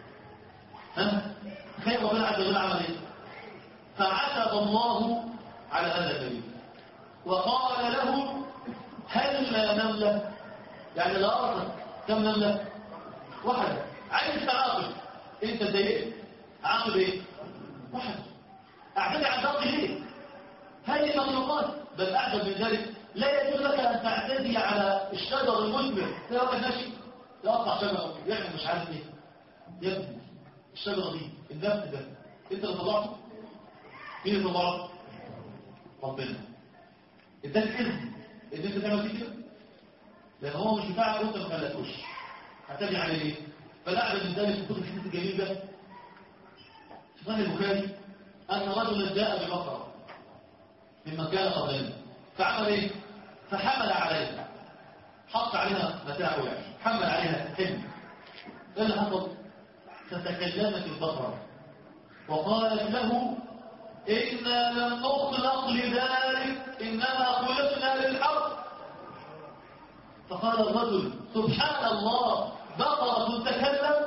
خير ربنا عز وجل عمل ايه؟ فعتب الله على هذا النبي وقال له هل لا نملة؟ يعني لا أرضك كم نملة؟ واحدة. عايز تعاقب انت ضايقت عاقب ايه؟ واحد. اعتدي على الضغط ليه؟ هذه المخلوقات. بل أعجب من ذلك لا يجوز لك أن تعتدي على الشجر المثمر. لا واحد ماشي يقطع شجرة يعمل مش عارف ايه. يا ابني الشجرة دي النبت ده انت اللي طلعته؟ مين اللي طلعته؟ ربنا. اداك اذن ان انت تعمل فيه كده؟ لان هو مش بتاعك وانت ما خلقتوش. هتجي عليه ايه؟ فالأعجب من ذلك في كتب الحديث الجميل ده في صحيح البخاري أن رجلا جاء ببقرة ممن كان قبلنا فعمل ايه؟ فحمل عليها حط عليها متاعه يعني حمل عليها حمل. ايه اللي حصل؟ فتكلمت البقرة وقالت له إنا لم نخلق لذلك إنما خلقنا للحق. فقال الرجل سبحان الله بقرة تتكلم.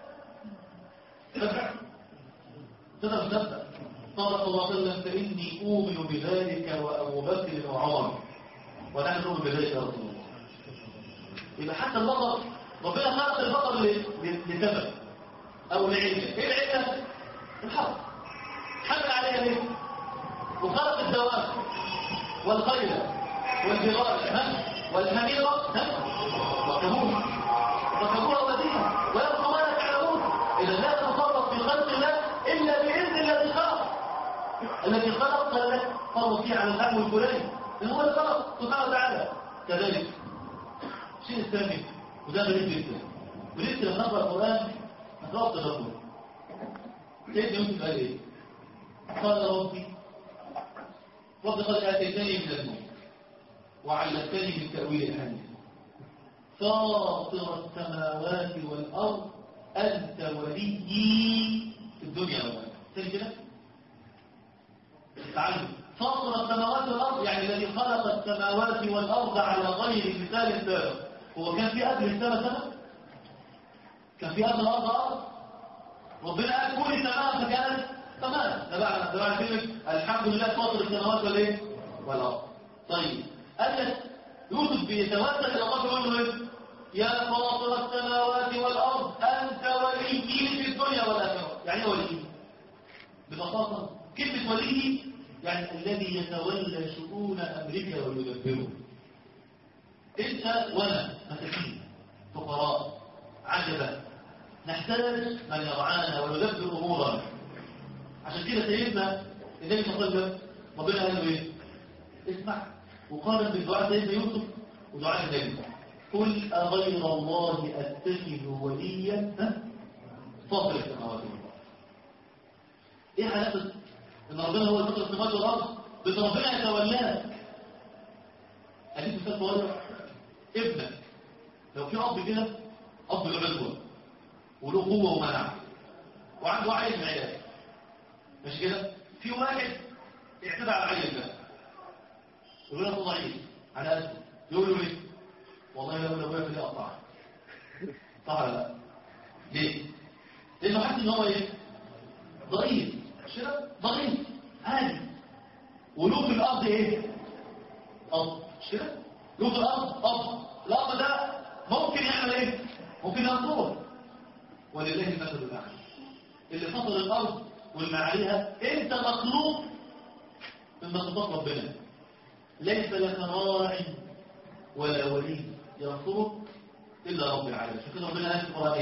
تقدر تبدأ قال صلى الله عليه وسلم فإني أؤمن بذلك وأبو بكر وعمر ونحن نؤمن بذلك يا رسول الله. يبقى حتى البقر ربنا خلق البقر لسبب أو لعلة. إيه العلة؟ الحق. حمل عليها ليه؟ وخلق الدواب والخيل والبغال والحميرة وكبور وديها ويبقى ما لا تعلمون. إذا لا تتصرف في خلق الله إلا بإذن الذي خلق. الذي خلق فرض فيه على الحق والكلين إن هو اللي خلق سبحانه وتعالى. كذلك الشيء الثاني وده غريب جدا. ولسه لما نقرأ القرآن نقرأ تدبر. سيدنا يوسف قال إيه؟ قال ربي قد آتيتني من الملك وعلمتني من تأويل الحديث فاطر السماوات والأرض أنت وليي في الدنيا والآخرة. تاني كده؟ تعلم فاطر السماوات والأرض يعني الذي خلق السماوات والأرض على غير مثال سابق. هو كان في قبل السماء سماء؟ كان في قبل الأرض أرض؟ ربنا قال كل سماء فكانت سماء. ده بقى كلمة الحمد لله فاطر السماوات والإيه؟ والأرض. طيب قال لك يوسف بيتوسل إلى الله يقول له إيه؟ يا فاطر السماوات والأرض أنت وليي في الدنيا والآخرة. يعني ايه وليي؟ ببساطة كلمة وليي يعني الذي يتولى شؤون أمرك ويدبره. انت وانا مساكين فقراء عجبا نحتاج من يرعانا ويدبر امورنا. عشان كده سيدنا النبي صلى الله عليه وسلم ربنا قال له ايه؟ اسمع وقارن بالدعاء سيدنا يوسف ودعاء النبي قل اغير الله اتخذ وليا فاطر السماوات والارض. ايه علاقه ان ربنا هو فاطر السماوات والارض بس ربنا يتولاك؟ اديك مثال صغير. ابنك لو في اب كده اب له عزوه وله قوه ومنع وعنده عيل من عياله مش كده؟ في واحد اعتدى على العيل ده يقول له ضعيف على قده يقول له ايه؟ والله لو ابويا في اقطعك. صح ولا لا؟ ليه؟ لانه حاسس ان هو ايه؟ ضعيف مش كده؟ ضعيف عادي وله في الارض ايه؟ اب مش كده؟ له في الارض اب. الاب ده ممكن يعمل ايه؟ ممكن ينصره. ولله المثل الاعلى. اللي فصل الارض واللي عليها انت مخلوق من مخلوقات ربنا. ليس لك راع ولا ولي ينصرك الا رب العالمين. عشان كده ربنا قال في القران ايه؟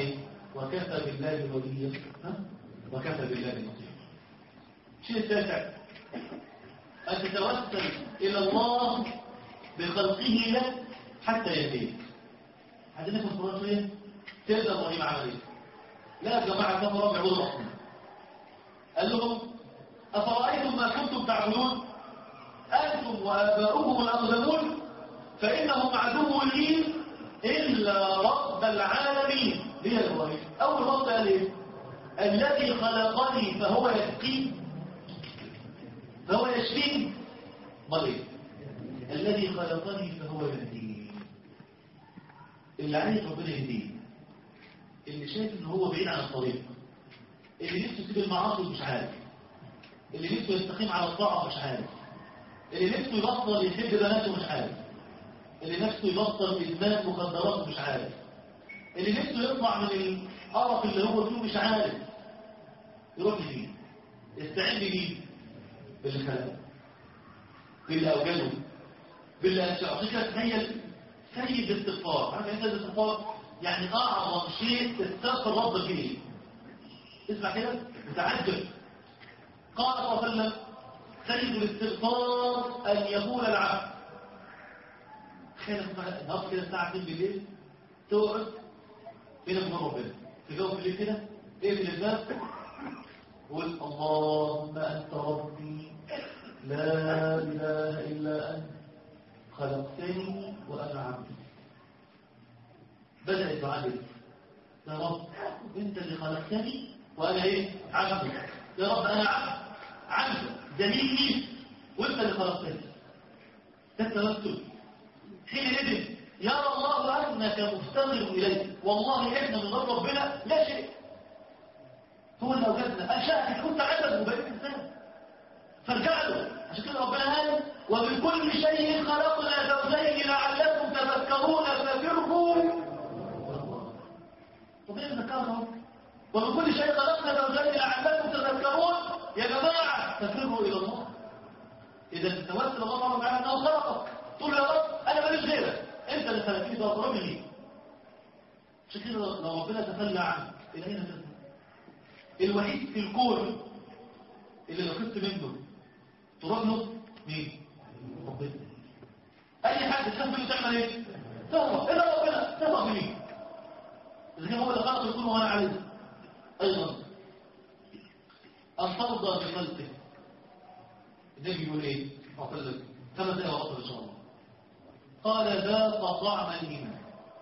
وكفى بالله وليا وكفى بالله نصيرا. الشيء التاسع أن تتوسل إلى الله بخلقه لك حتى يهديك. عايزين نفهم القرآن شوية. سيدنا إبراهيم عمل إيه؟ لا يا جماعة كفروا بيعبدوا الأصنام. قال لهم أفرأيتم ما كنتم تعبدون أنتم وآباؤكم الأقدمون فإنهم عدو لي إلا رب العالمين. ليه يا إبراهيم؟ أول رب قال إيه؟ الذي خلقني فهو يسقين فهو يشفين. امال ايه؟ الذي خلقني فهو يهديني. اللي عايز ربنا يهديه، اللي شايف ان هو بعيد عن الطريق، اللي نفسه يسيب المعاصي مش عارف، اللي نفسه يستقيم على الطاعه مش عارف، اللي نفسه يبطل يحب بناته مش عارف، اللي نفسه يبطل ادمان مخدرات مش عارف، اللي نفسه يطلع من القرف اللي هو فيه مش عارف، يروح لمين؟ يستعين بمين؟ باللي خلقه، باللي اوجده، باللي انشأه. تخيل سيد الاستغفار. عارف انت الاستغفار؟ يعني اعظم شيء تستغفر ربك فيه. اسمع كده متعجب. قال صلى الله عليه وسلم سيد الاستغفار ان يقول العبد. تخيل النهارده كده الساعه 2 بالليل تقعد بينك وبين ربنا تجاوب بالليل كده اقفل الباب قول اللهم انت ربي لا اله الا انت خلقتني وانا عبدك. بدأ الدعاء بيه يا رب انت اللي خلقتني وانا ايه؟ عبدك. يا رب انا عبدك دليلي وانت اللي خلقتني. ده التوسل. حينئذ يرى الله انك مفتقر اليه. والله احنا من غير ربنا لا شيء. هو اللي اوجدنا انشأك كنت عبد وبقيت انسان فارجع له. عشان كده ربنا قال وبكل شيء خلقنا زوجين لعلكم تذكرون ففروا. ربنا ذكرهم وبكل شيء خلقنا زوجين لعلكم تذكرون. يا جماعه ففروا الى الله. اذا توسل الله سبحانه وتعالى انه خلقك تقول يا رب انا ماليش غيرك انت اللي خلقتني ده لي. عشان كده لو ربنا تخلى عنك الى اين تذهب؟ الوحيد في الكون اللي لو خفت منه تروح له مين؟ ربنا. اي حد تخاف منه تعمل ايه؟ تهرب الى ربنا. تهرب منين؟ اذا كان هو اللي خلق الكون وانا عليه. ايضا ان ترضى بخلقه. النبي يقول ايه؟ اعتذر 5 دقائق واصل ان شاء الله. قال ذاق طعم الايمان.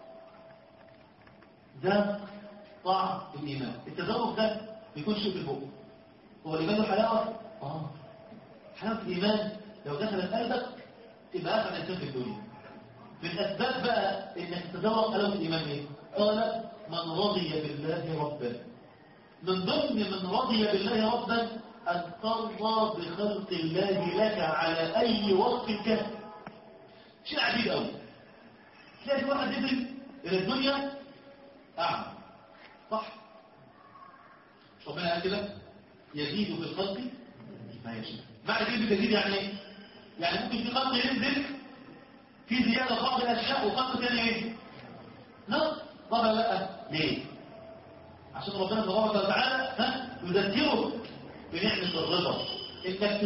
ذاق طعم الايمان. التذوق ده بيكون شيء في البق. هو الايمان له حلاوه؟ حلاوه الايمان لو دخلت قلبك تبقى اسعد انسان في الدنيا. من اسباب بقى انك تتذوق حلاوه الايمان ايه؟ قال من رضي بالله ربا. من ضمن من رضي بالله ربا ان ترضى بخلق الله لك على اي وقت كان. شيء عجيب قوي. تلاقي واحد يدرك الى الدنيا اعمى صح؟ ربنا قال كده يزيد في الخلق ما يشاء. معنى كلمه يزيد يعني ايه؟ يعني ممكن في خلق ينزل في زياده بعض الاشياء وخلق ثاني ايه؟ لا طبعا لا. ليه؟ عشان ربنا تبارك وتعالى يذكرك بنعمه الرضا انك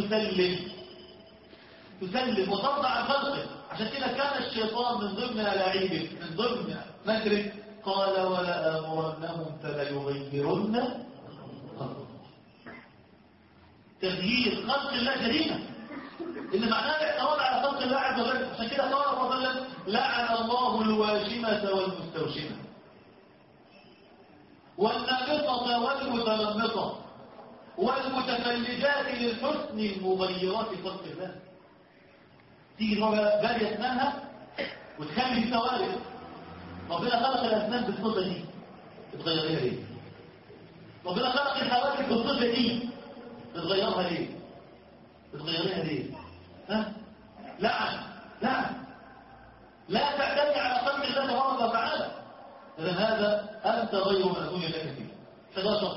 تسلم وترضى عن خلقك. عشان كده كان الشيطان من ضمن ألاعيبه من ضمن مكره قال ولا آمرنهم فليغيرن خلق الله. تغيير خلق الله جريمة اللي معناه الاعتراض على خلق الله عز وجل. عشان كده قال صلى الله عليه وسلم لعن الله الواشمة والمستوشمة والناقصة والمتنمصة والمتفلجات للحسن المغيرات خلق الله. تيجي جارية اسنانها وتخلي في ثوابت. ربنا خلق الاسنان بالصفه دي بتغيرها ليه؟ ربنا خلق الحواجب بالصفه دي بتغيرها ليه؟ بتغيرها ليه؟ لعن لا تعتدي على خلق الله تبارك وتعالى. اذا هذا انت غير مأذون لك فيه. 11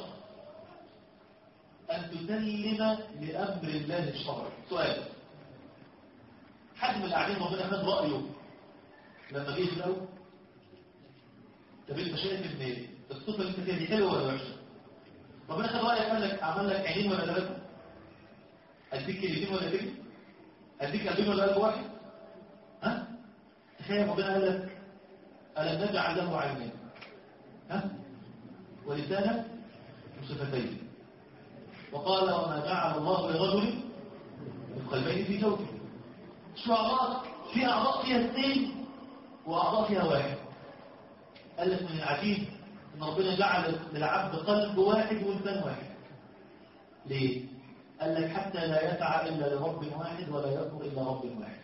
ان تسلم لامر الله الشرعي. سؤال حد من القاعدين ربنا خد رايه لما جه في الاول؟ طب انت شايف ان الصفة اللي انت فيها دي حلوة ولا وحشة؟ ربنا خد رأيك قال لك عمل لك عينين ولا ثلاثة؟ أديك كلمتين ولا كلمة؟ أديك قلبين ولا قلب واحد؟ ها؟ تخيل ربنا قال لك ألم نجعل له عينين؟ ها؟ ولسانا وشفتين. وقال وما جعل الله لرجل قلبين في جوفه. شو أعضاء؟ في أعضاء فيها اثنين وأعضاء فيها واحد. قال لك من العجيب ان ربنا جعل للعبد قلب واحد ولسان واحد. ليه؟ قال لك حتى لا يسعى الا لرب واحد ولا يصبر الا رب واحد.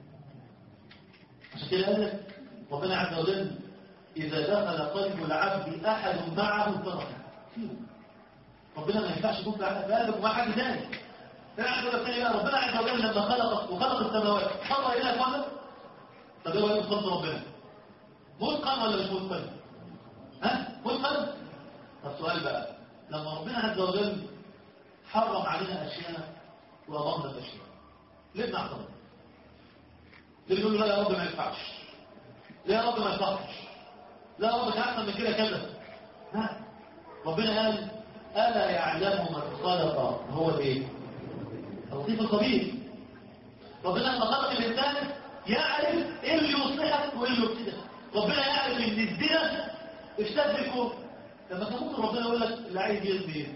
عشان كده قال لك ربنا عز وجل اذا دخل قلب العبد احد معه تركه. ربنا ما ينفعش يكون في قلبك مع حد ثاني. ربنا عز وجل لما خلقك وخلق السماوات حط الى قلب. طب ايه رايك في ربنا؟ متقن ولا مش متقن؟ ها؟ متقن؟ طب سؤال بقى، لما ربنا عز وجل حرم علينا اشياء وأضمنا الاشياء ليه بنعترض؟ ليه بنقول لا يا رب ما ينفعش؟ ليه يا رب ما يصحش؟ لا يا رب مش احسن من كده كذا. لا، ربنا قال الا يعلم من خلق هو الايه؟ اللطيف الخبير. ربنا لما خلق الانسان يعرف ايه اللي يصلحك وايه اللي يفسدك. ربنا يعرف ان الزنا اشتد الكون. لما كان ممكن ربنا يقول لك اللي عايز يزني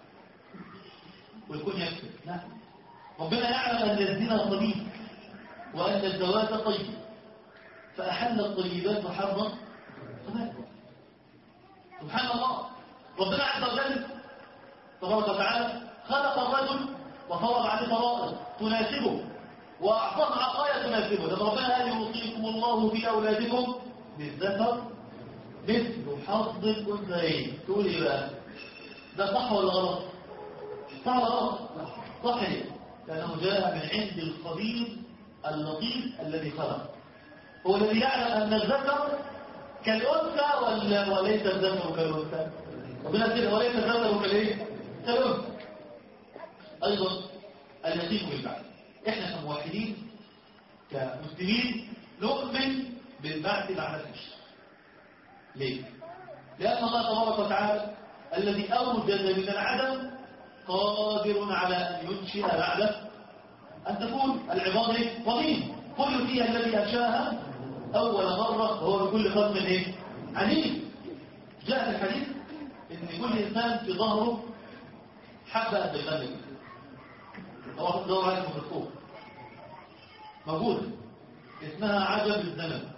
ويكون يكسب. لا، ربنا يعلم ان الزنا طبيب وان الزواج طيب فاحل الطيبات وحرم الخبائث. سبحان الله. ربنا عز وجل تبارك وتعالى خلق الرجل وفرض عليه فرائض تناسبه واعطاه عطايا تناسبه. لما ربنا قال يوصيكم الله في اولادكم بالذكر مثل حظ الانثيين. تقول ايه بقى؟ ده صح ولا غلط؟ صح ولا غلط؟ صح. لانه جاء من عند الخبير اللطيف الذي خلق. هو الذي يعلم ان الذكر كالانثى ولا وليس الذكر كالانثى. ربنا كده وليس الذكر كالايه؟ كالانثى. ايضا اليقين بالبعث. احنا كموحدين كمسلمين نؤمن بالبعث بعد الحشر. ليه؟ لأن الله تبارك وتعالى الذي أوجد من العدم قادر على أن ينشئ بعد أن تكون العباد وظيم. كل فيها الذي أنشاها أول مرة هو بكل خلق إيه؟ عليم. جاء في الحديث إن كل إنسان في ظهره حبة قد الغنم. دور على الميكروسكوب موجودة اسمها عجب الزمن.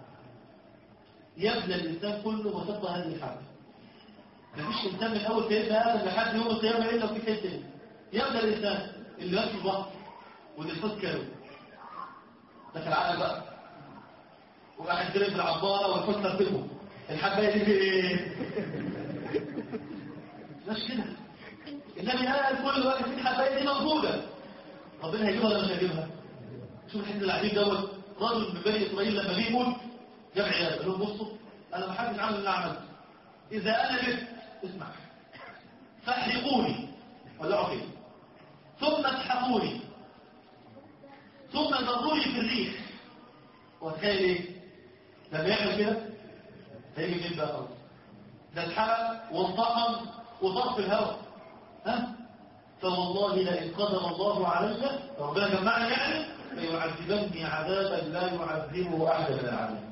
يبنى الإنسان كله وتبقى هذه الحبة. مفيش إنسان من أول سيدنا آدم لحد يوم القيامة إلا في حتة. يبنى الإنسان اللي يمشي البحر واللي يفوت كيلو دخل على بقى وقاعد يضرب بالعبارة والفوت ترتبه. الحباية دي في إيه؟ مش كده. النبي قال كل وقت في الحباية دي موجودة. ربنا هيجيبها ولا مش هيجيبها؟ شوف الحديث العجيب دوت. رجل من بني إسرائيل لما بيموت جمع عياله قال لهم بصوا انا ما حدش عمل اللي عملته. اذا انا جبت اسمع فاحرقوني ولعوا فيه ثم اسحقوني ثم ذروني في الريح. وتخيل ايه لما يعمل كده هيجي مين بقى خالص؟ ده اتحرق وانطحن وطار في الهواء. ها؟ فوالله لئن قدر الله علي ربنا جمعنا يعني ليعذبني عذابا لا يعذبه احد من العالمين.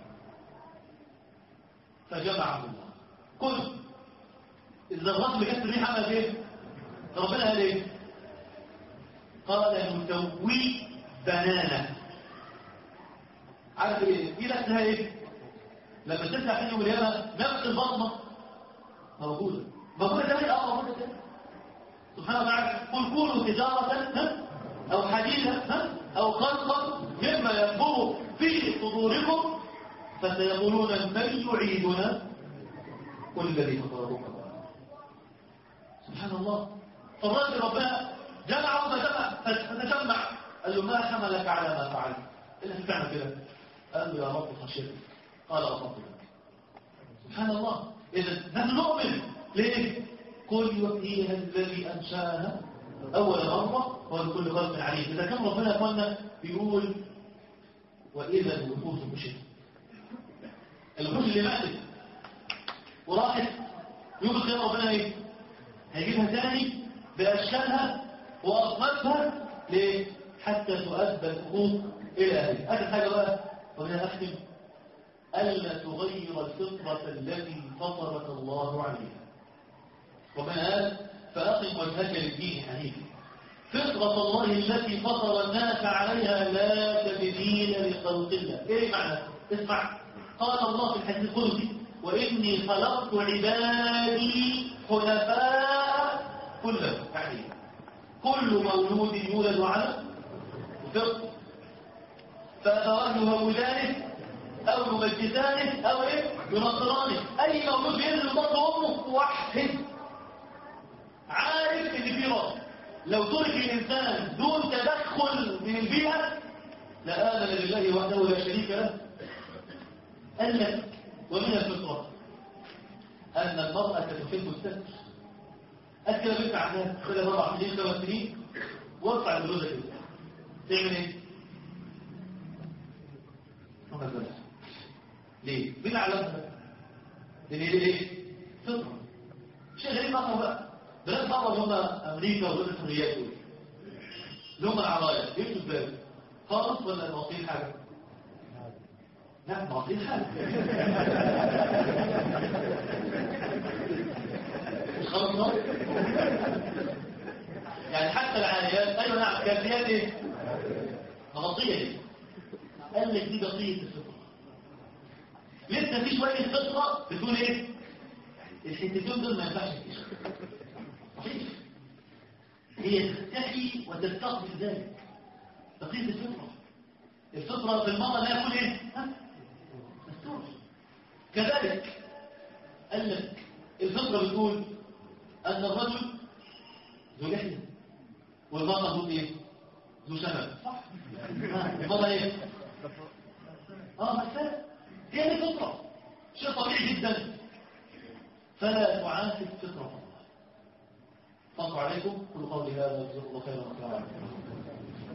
فجمعه الله. كل الذرات اللي جت الريح عملت ايه؟ ربنا قال ايه؟ قال نسوي بنانه. عارف ايه؟ دي اسمها ايه؟ لما تفتح في يوم القيامه نفس البطنه موجوده كمان موجوده كمان. سبحان الله تعالى قل كونوا تجاره او حديثا او خلقا مما ينبغ في صدوركم فسيقولون من يعيدنا قل الذي فطركم. سبحان الله. فالرجل ربنا جمع فتجمع قال له ما حملك على ما فعلت؟ إلا تعمل كده؟ قال له يا رب خشيتك. قال أصبت لك. سبحان الله. إذا نحن نؤمن ليه؟ قل يحييها الذي أنشأها أول مرة هو بكل خلق عليم. إذا كان ربنا يا اخوانا بيقول وإذا الوحوش بشر. الوحوش اللي ماتت وراحت يوم القيامة ربنا ايه؟ هيجيبها تاني بأشكالها وأصنافها ليه؟ حتى تؤدى الحقوق إلى أهلها. آخر حاجة بقى ومنها أختم، ألا تغير الفطرة التي فطرك الله عليها. ومن قال فأقم وجهك للدين حنيفا فطرة الله التي فطر الناس عليها لا تبديل لخلق الله. ايه معنى؟ اسمع، قال الله في الحديث القدسي وإني خلقت عبادي حنفاء كلهم، يعني كل مولود يولد على الفطر، فأبواه يهودانه أو يمجدانه أو ينصرانه. أي مولود ينزل بطن أمه موحد عارف إن في رب. لو ترك الإنسان دون تدخل من البيئة لآمن لله وحده لا شريك له. قال لك ومن الفطرة أن المرأة تحب الستر. أكل بنت عنها خلال 4 سنين 5 سنين وارفع البلوزة كده تعمل ايه؟ ليه؟ مين علمها؟ ليه؟ فطرة. شيء غريب بقى بقى بلاد بره اللي هم أمريكا ودول الحريات دول اللي هم العرايا يمشوا ازاي؟ خالص ولا معطين حاجة؟ لا معطين حاجة مش خالص يعني حتى العاليات أيوة نعم كافيات ايه؟ مغطية ايه؟ قال لك دي بقية الفطرة. لسه في شوية فطرة بتقول ايه؟ الحتتين دول ما ينفعش فيش صحيح. هي تستحي وتستقبل ذلك بقية الفطرة. الفطرة في المرة لا يكون ايه؟ مستور. كذلك قال لك الفطرة بتقول أن الرجل ذو لحية والمرأة ذو ايه؟ ذو شنب صح؟ المرأة ايه؟ مسألة هي الفطرة شيء طبيعي جدا. فلا تعافي فطرة الله. صلوا عليكم كل قولي هذا جزاكم الله خيرا.